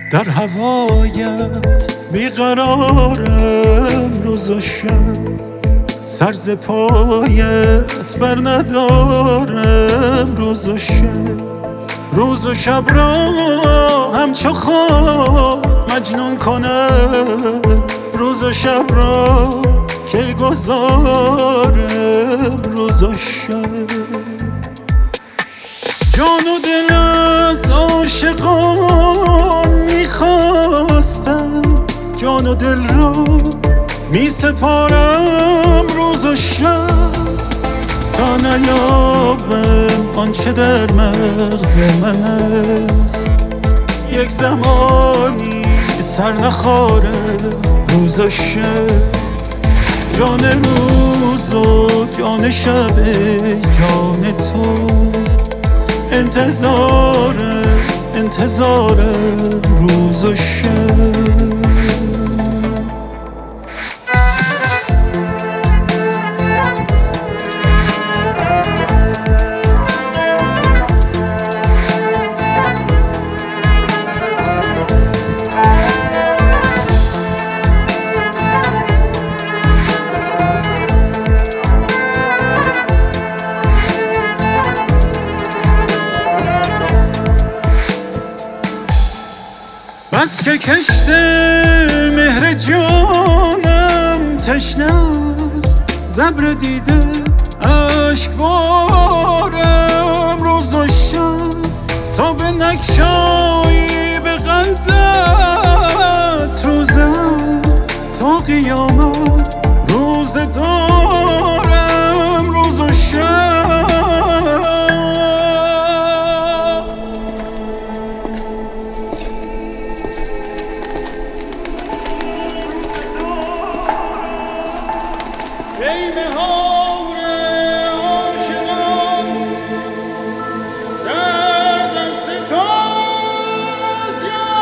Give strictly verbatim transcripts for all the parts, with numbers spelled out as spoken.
در هوایت بیقرارم روز و شب، سر ز پایت بر ندارم روز و شب. روز و شب را همچو خواب مجنون کنم، روز و شب را کی گذارم روز و شب. جان و دل از عاشقان میخواستم، جان و دل را می سپارم روز و شب، تا نیابم آنچه در مغز من است. یک زمانی سر نخارم روز و شب، جان روز و جان شب جان تو. انتظارم انتظارم روز و شب. بس که کشت مهر جانم تشنه است، ز ابر دیده اشکبارم روز و شب، تا به نگشایی به قندت روزم، تا قیامت روز دارم روز و شب. ای مهار عاشقان در دست توست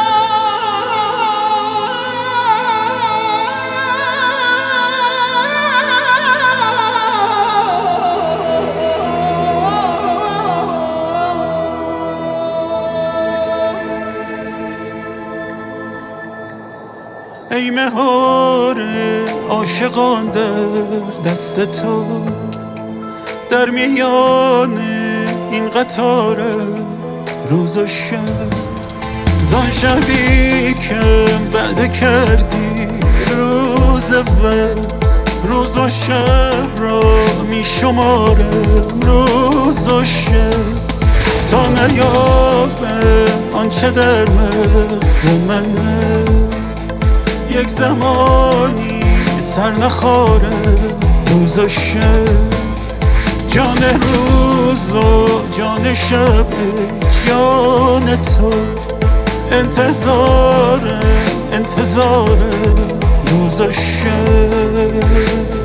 ای مهار عاشقان در دست تو، در میان این قطار روز و شب. زان شبی که بعد کردی روز وصل، روز و شب را می شمارم روز و شب، تا نیابم آنچه در مغز من است. یک زمانی سر نخارم روز و شب، جان روز و جان شب جان تو. انتظارم انتظارم روز و شب.